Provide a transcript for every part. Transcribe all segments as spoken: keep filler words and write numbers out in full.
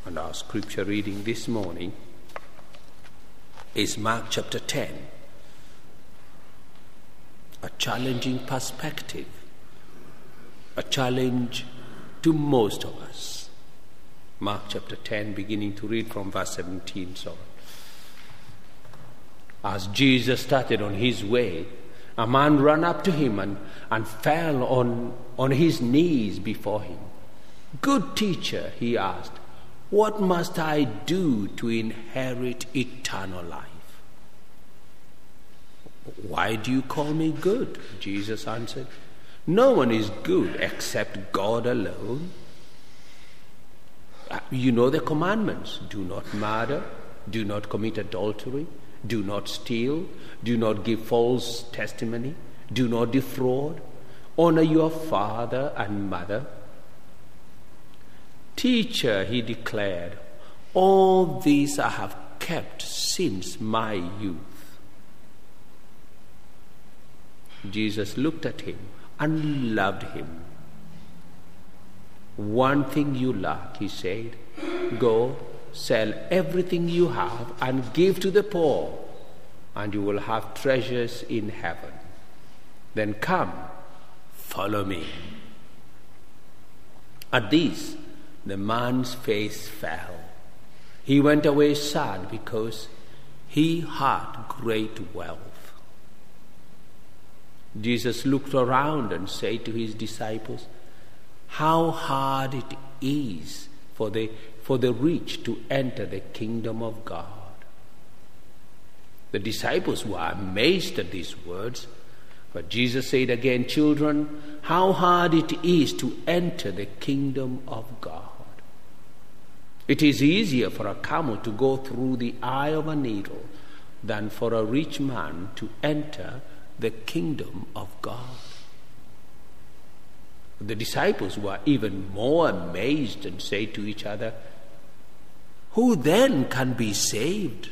And our scripture reading this morning is Mark chapter ten. A challenging perspective, a challenge to most of us. Mark chapter ten, beginning to read from verse seventeen. So, as Jesus started on his way, a man ran up to him and, and fell on, on his knees before him. "Good teacher," he asked, "what must I do to inherit eternal life?" "Why do you call me good?" Jesus answered. "No one is good except God alone. You know the commandments. Do not murder, do not commit adultery, do not steal, do not give false testimony, do not defraud, honor your father and mother." "Teacher," he declared, "all these I have kept since my youth." Jesus looked at him and loved him. "One thing you lack," he said. "Go, sell everything you have and give to the poor, and you will have treasures in heaven. Then come, follow me." At this, the man's face fell. He went away sad because he had great wealth. Jesus looked around and said to his disciples, "How hard it is for the, for the rich to enter the kingdom of God." The disciples were amazed at these words. But Jesus said again, "Children, how hard it is to enter the kingdom of God. It is easier for a camel to go through the eye of a needle than for a rich man to enter the kingdom of God." The disciples were even more amazed and said to each other, "Who then can be saved?"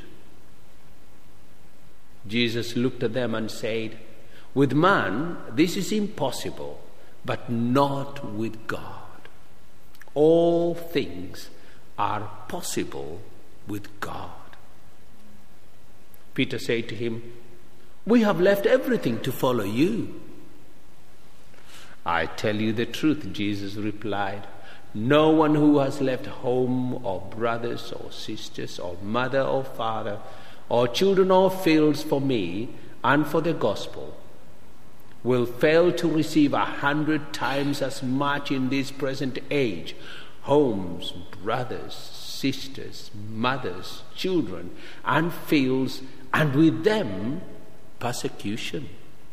Jesus looked at them and said, "With man this is impossible, but not with God. All things are possible with God." Peter said to him, "We have left everything to follow you." "I tell you the truth," Jesus replied, "no one who has left home or brothers or sisters or mother or father or children or fields for me and for the gospel will fail to receive a hundred times as much in this present age, homes, brothers, sisters, mothers, children, and fields, and with them persecution,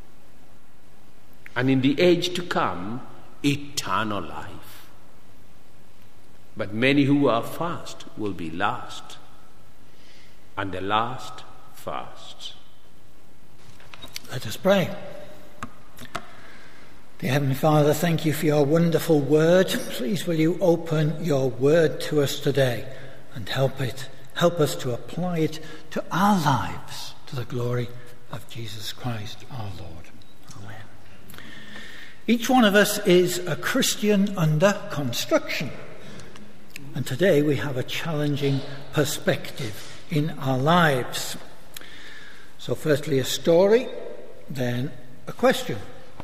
and in the age to come, eternal life. But many who are first will be last, and the last first." Let us pray. Dear Heavenly Father, thank you for your wonderful word. Please will you open your word to us today and help it, help us to apply it to our lives, to the glory of Jesus Christ our Lord. Amen. Each one of us is a Christian under construction. And today we have a challenging perspective in our lives. So firstly a story, then a question.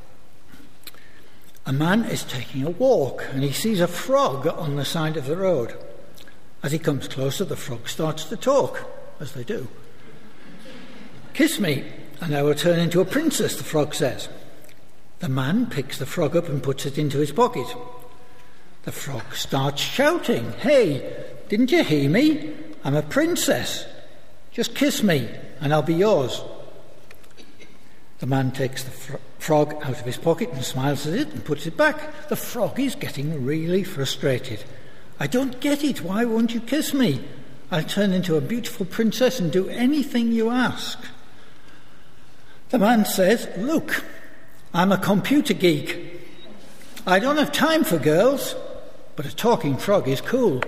A man is taking a walk and he sees a frog on the side of the road. As he comes closer, the frog starts to talk, as they do. "Kiss me, and I will turn into a princess," the frog says. The man picks the frog up and puts it into his pocket. The frog starts shouting, "Hey, didn't you hear me? I'm a princess. Just kiss me, and I'll be yours." The man takes the fr- frog out of his pocket and smiles at it and puts it back. The frog is getting really frustrated. "I don't get it. Why won't you kiss me? I'll turn into a beautiful princess and do anything you ask." The man says, "Look, I'm a computer geek. I don't have time for girls, but a talking frog is cool."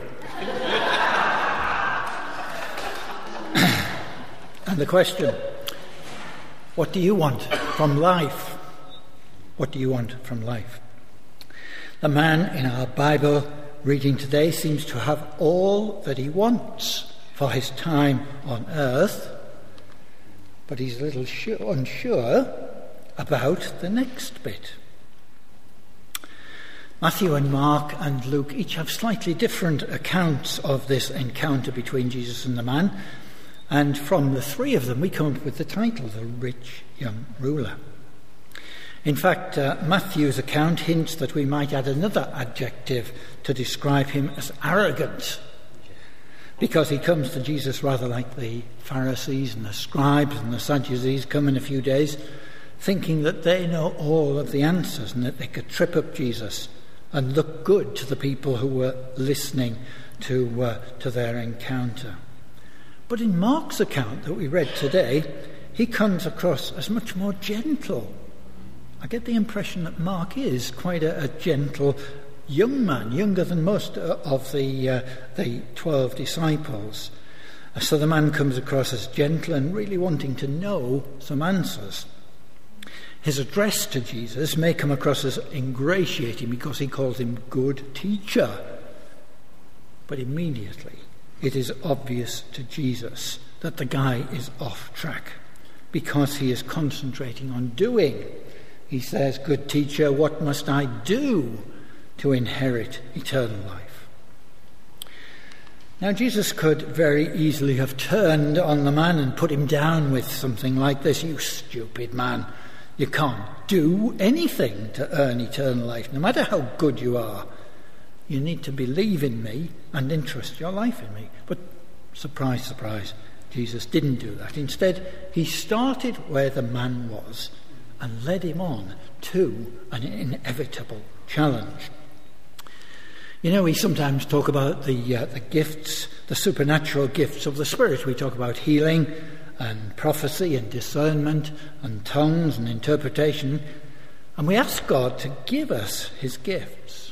And the question, what do you want from life? What do you want from life? The man in our Bible reading today seems to have all that he wants for his time on earth, but he's a little sure, unsure about the next bit. Matthew and Mark and Luke each have slightly different accounts of this encounter between Jesus and the man, and from the three of them we come up with the title, The Rich Young Ruler. In fact, uh, Matthew's account hints that we might add another adjective to describe him as arrogant, because he comes to Jesus rather like the Pharisees and the scribes and the Sadducees come in a few days, thinking that they know all of the answers and that they could trip up Jesus and look good to the people who were listening to uh, to their encounter. But in Mark's account that we read today, he comes across as much more gentle. I get the impression that Mark is quite a, a gentle young man, younger than most of the uh, the twelve disciples. So the man comes across as gentle and really wanting to know some answers. His address to Jesus may come across as ingratiating because he calls him good teacher. But immediately it is obvious to Jesus that the guy is off track because he is concentrating on doing. He says, "Good teacher, what must I do to inherit eternal life?" Now, Jesus could very easily have turned on the man and put him down with something like this: "You stupid man, you can't do anything to earn eternal life, no matter how good you are. You need to believe in me and entrust your life in me." But surprise, surprise, Jesus didn't do that. Instead, he started where the man was and led him on to an inevitable challenge. You know, we sometimes talk about the uh, the gifts, the supernatural gifts of the Spirit. We talk about healing and prophecy and discernment and tongues and interpretation, and we ask God to give us his gifts.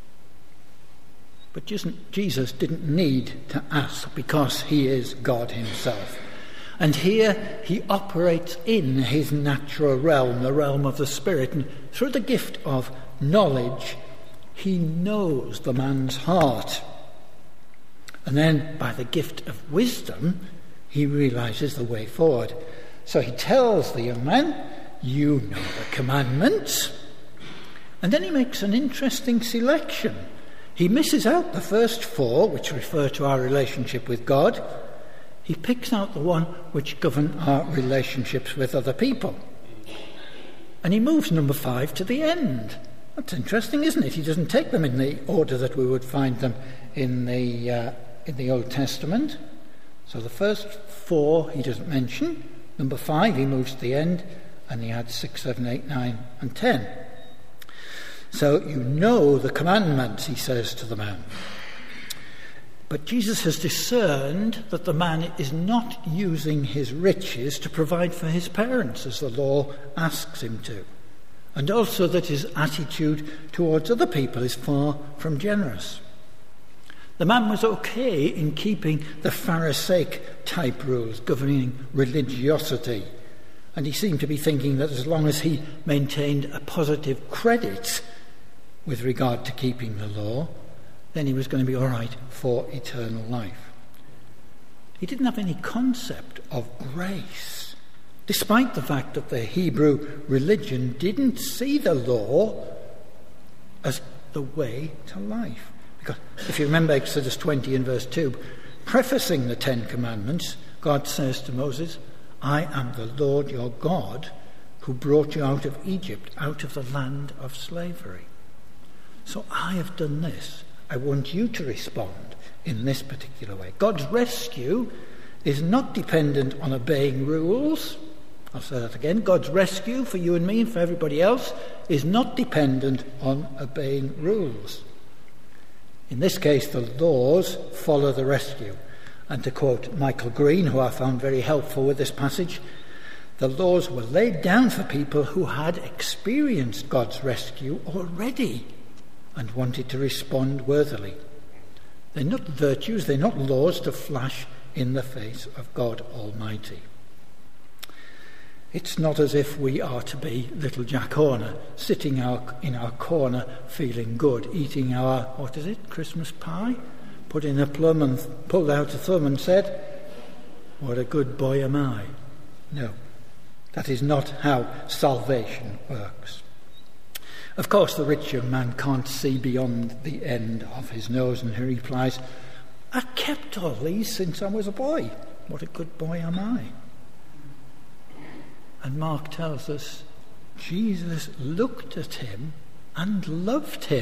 But Jesus didn't need to ask because he is God himself. And here he operates in his natural realm, the realm of the Spirit, and through the gift of knowledge, he knows the man's heart. And then by the gift of wisdom, he realizes the way forward. So he tells the young man, "You know the commandments." And then he makes an interesting selection. He misses out the first four, which refer to our relationship with God. He picks out the one which govern our relationships with other people. And he moves number five to the end. That's interesting, isn't it? He doesn't take them in the order that we would find them in the uh, in the Old Testament. So the first four he doesn't mention. Number five he moves to the end, and he adds six, seven, eight, nine, and ten. So you know the commandments, he says to the man. But Jesus has discerned that the man is not using his riches to provide for his parents, as the law asks him to, and also that his attitude towards other people is far from generous. The man was okay in keeping the Pharisaic type rules governing religiosity, and he seemed to be thinking that as long as he maintained a positive credit with regard to keeping the law, then he was going to be all right for eternal life. He didn't have any concept of grace, despite the fact that the Hebrew religion didn't see the law as the way to life. Because if you remember Exodus twenty and verse two, prefacing the Ten Commandments, God says to Moses, "I am the Lord your God who brought you out of Egypt, out of the land of slavery. So I have done this. I want you to respond in this particular way." God's rescue is not dependent on obeying rules. I'll say that again. God's rescue for you and me and for everybody else is not dependent on obeying rules. In this case, the laws follow the rescue. And to quote Michael Green, who I found very helpful with this passage, the laws were laid down for people who had experienced God's rescue already and wanted to respond worthily. They're not virtues, they're not laws to flash in the face of God Almighty. It's not as if we are to be little Jack Horner, sitting our, in our corner feeling good, eating our, what is it, Christmas pie? Put in a plum and th- pulled out a thumb and said, "What a good boy am I." No, that is not how salvation works. Of course, the rich young man can't see beyond the end of his nose, and he replies, "I kept all these since I was a boy. What a good boy am I." And Mark tells us Jesus looked at him and loved him.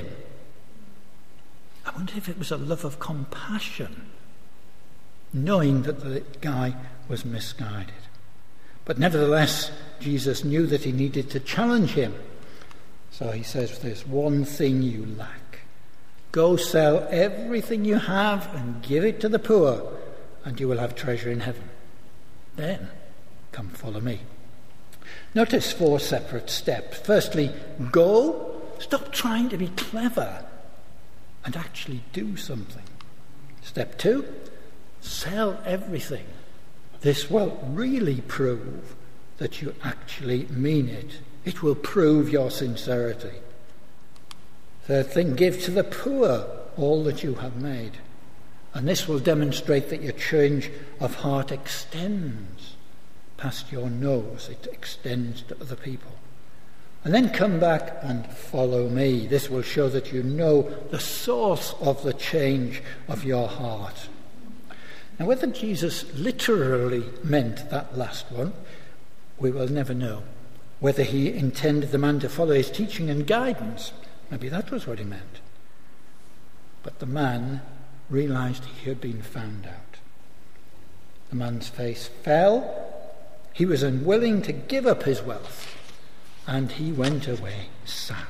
I wonder if it was a love of compassion, knowing that the guy was misguided. But nevertheless, Jesus knew that he needed to challenge him. So he says, "There's one thing you lack. Go sell everything you have and give it to the poor, and you will have treasure in heaven. Then come follow me." Notice four separate steps. Firstly, go. Stop trying to be clever and actually do something. Step two, sell everything. This will really prove that you actually mean it. It will prove your sincerity. Third thing, give to the poor all that you have made. And this will demonstrate that your change of heart extends past your nose. It extends to other people. And then come back and follow me. This will show that you know the source of the change of your heart. Now, whether Jesus literally meant that last one, we will never know. Whether he intended the man to follow his teaching and guidance, maybe that was what he meant. But the man realized he had been found out. The man's face fell. He was unwilling to give up his wealth, and he went away sad.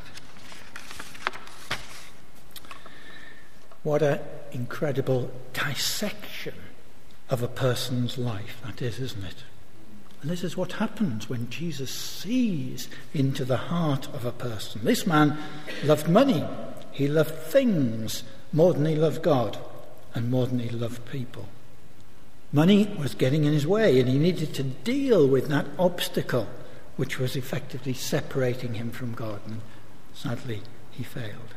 What an incredible dissection of a person's life that is, isn't it? And this is what happens when Jesus sees into the heart of a person. This man loved money. He loved things more than he loved God and more than he loved people. Money was getting in his way, and he needed to deal with that obstacle which was effectively separating him from God, and sadly he failed.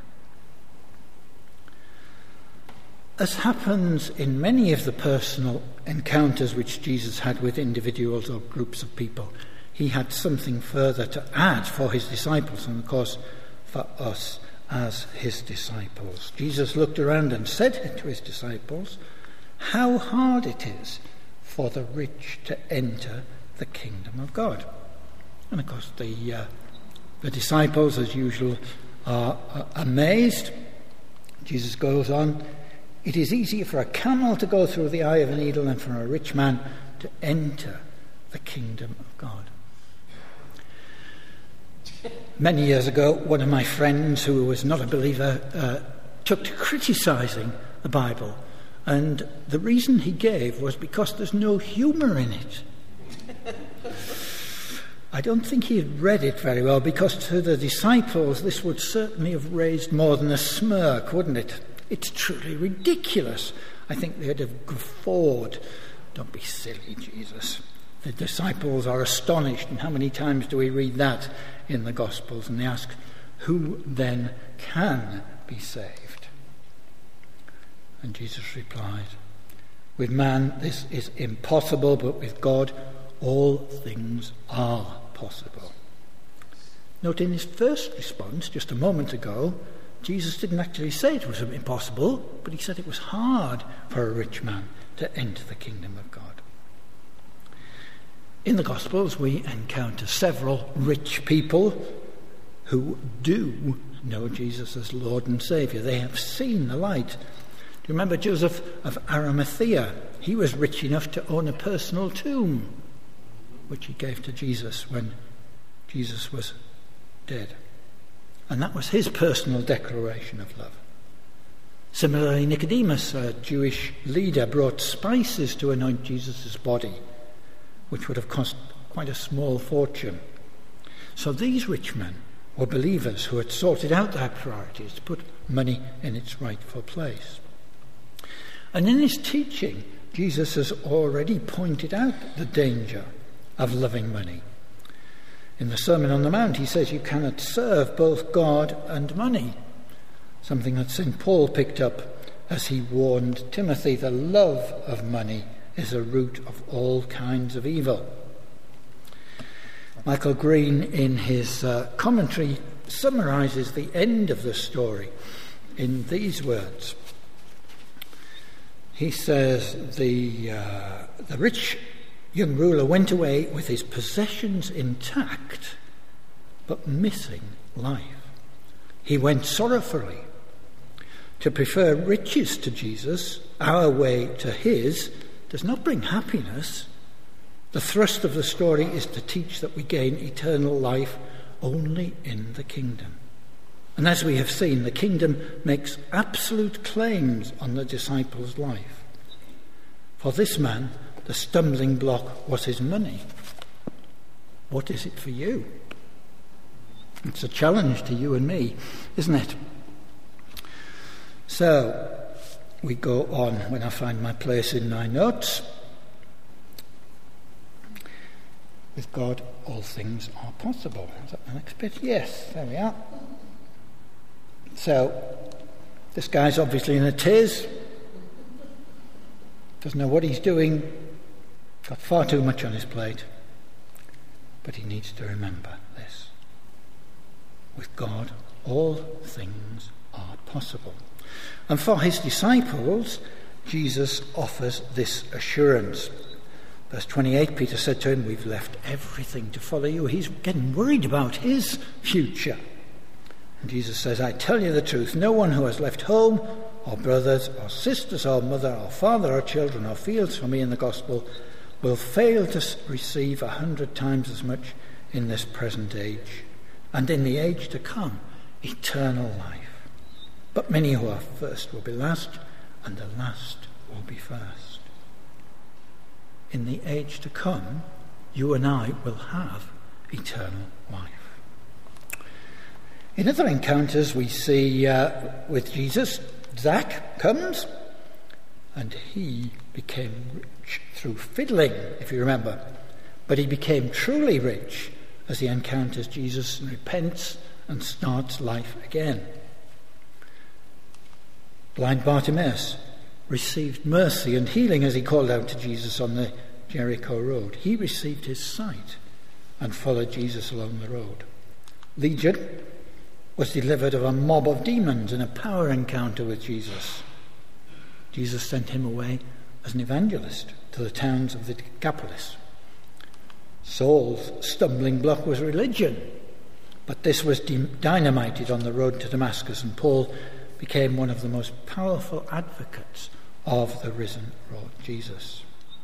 As happens in many of the personal encounters which Jesus had with individuals or groups of people, he had something further to add for his disciples, and of course for us as his disciples. Jesus looked around and said to his disciples, "How hard it is for the rich to enter the kingdom of God." And of course the, uh, the disciples, as usual, are, are amazed. Jesus goes on, "It is easier for a camel to go through the eye of a needle than for a rich man to enter the kingdom of God." Many years ago, one of my friends, who was not a believer, uh, took to criticising the Bible. And the reason he gave was because there's no humour in it. I don't think he had read it very well, because to the disciples this would certainly have raised more than a smirk, wouldn't it? It's truly ridiculous. I think they'd have guffawed. "Don't be silly, Jesus." The disciples are astonished, and how many times do we read that in the Gospels? And they ask, "Who then can be saved?" And Jesus replied, "With man this is impossible, but with God all things are possible." Note in his first response, just a moment ago, Jesus didn't actually say it was impossible, but he said it was hard for a rich man to enter the kingdom of God. In the Gospels, we encounter several rich people who do know Jesus as Lord and Saviour. They have seen the light. Do you remember Joseph of Arimathea? He was rich enough to own a personal tomb, which he gave to Jesus when Jesus was dead. And that was his personal declaration of love. Similarly, Nicodemus, a Jewish leader, brought spices to anoint Jesus' body, which would have cost quite a small fortune. So these rich men were believers who had sorted out their priorities to put money in its rightful place. And in his teaching, Jesus has already pointed out the danger of loving money. In the Sermon on the Mount, he says you cannot serve both God and money, something that Saint Paul picked up as he warned Timothy. The love of money is a root of all kinds of evil. Michael Green, in his uh, commentary, summarises the end of the story in these words. He says, the, uh, the rich young ruler went away with his possessions intact, but missing life. He went sorrowfully. To prefer riches to Jesus, our way to his, does not bring happiness. The thrust of the story is to teach that we gain eternal life only in the kingdom. And as we have seen, the kingdom makes absolute claims on the disciples' life. For this man, the stumbling block was his money. What is it for you? It's a challenge to you and me, isn't it? So, we go on when I find my place in my notes. With God, all things are possible. Is that the next bit? Yes, there we are. So, this guy's obviously in a tiz. Doesn't know what he's doing. Got far too much on his plate. But he needs to remember this. With God, all things are possible. And for his disciples, Jesus offers this assurance. Verse twenty-eight, Peter said to him, we've left everything to follow you. He's getting worried about his future. And Jesus says, I tell you the truth, no one who has left home or brothers or sisters or mother or father or children or fields for me in the gospel will fail to receive a hundred times as much in this present age, and in the age to come, eternal life. But many who are first will be last, and the last will be first. In the age to come, you and I will have eternal life. In other encounters we see uh, with Jesus, Zach comes, and he became rich through fiddling, if you remember. But he became truly rich as he encounters Jesus and repents and starts life again. Blind Bartimaeus received mercy and healing as he called out to Jesus on the Jericho road. He received his sight and followed Jesus along the road. Legion was delivered of a mob of demons in a power encounter with Jesus. Jesus sent him away as an evangelist to the towns of the Decapolis. Saul's stumbling block was religion, but this was dynamited on the road to Damascus, and Paul became one of the most powerful advocates of the risen Lord Jesus.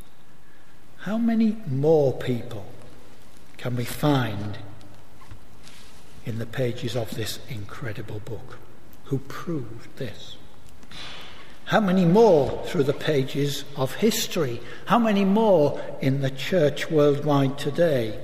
How many more people can we find in the pages of this incredible book who proved this? How many more through the pages of history? How many more in the church worldwide today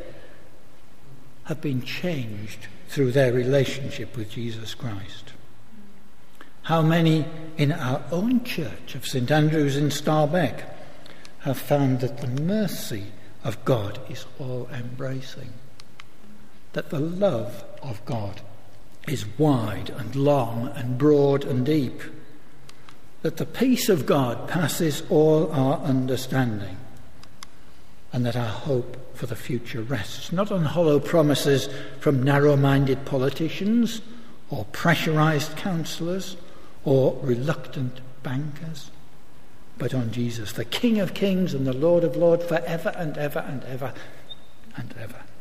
have been changed through their relationship with Jesus Christ? How many in our own church of St Andrew's in Starbeck have found that the mercy of God is all-embracing, that the love of God is wide and long and broad and deep, that the peace of God passes all our understanding, and that our hope for the future rests not on hollow promises from narrow-minded politicians or pressurized counsellors or reluctant bankers, but on Jesus, the King of Kings and the Lord of Lords, forever and ever and ever and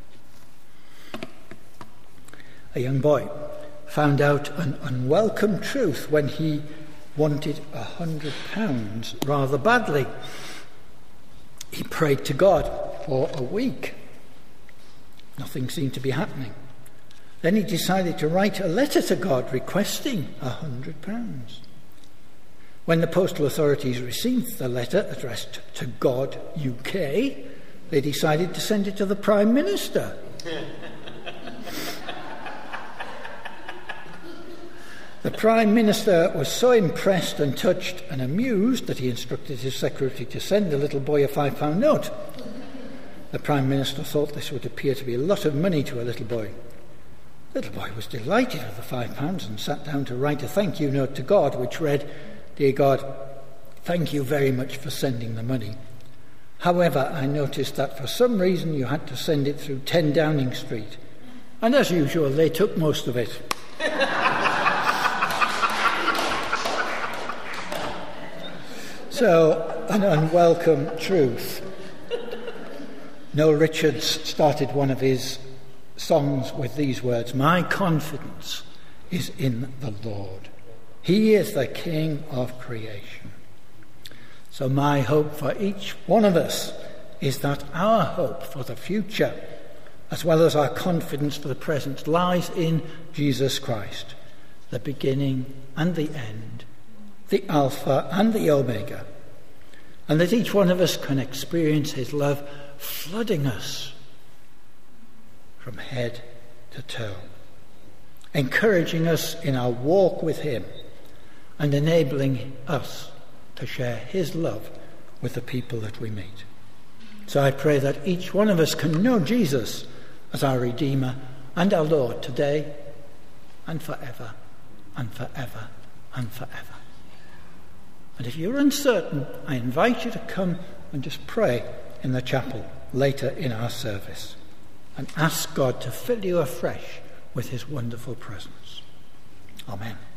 ever. A young boy found out an unwelcome truth when he wanted a hundred pounds rather badly. He prayed to God for a week. Nothing seemed to be happening. Then he decided to write a letter to God requesting a hundred pounds. When the postal authorities received the letter addressed to God U K, they decided to send it to the Prime Minister. The Prime Minister was so impressed and touched and amused that he instructed his secretary to send the little boy a five-pound note. the Prime Minister thought this would appear to be a lot of money to a little boy. The little boy was delighted with the five pounds and sat down to write a thank you note to God, which read, "Dear God, thank you very much for sending the money. However, I noticed that for some reason you had to send it through ten Downing Street. And as usual, they took most of it." So, an unwelcome truth. Noel Richards started one of his songs with these words, "My confidence is in the Lord. He is the King of creation." So my hope for each one of us is that our hope for the future, as well as our confidence for the present, lies in Jesus Christ, the beginning and the end, the Alpha and the Omega, and that each one of us can experience his love flooding us from head to toe, encouraging us in our walk with him and enabling us to share his love with the people that we meet. So I pray that each one of us can know Jesus as our Redeemer and our Lord today and forever and forever and forever. And if you're uncertain, I invite you to come and just pray in the chapel later in our service and ask God to fill you afresh with his wonderful presence. Amen.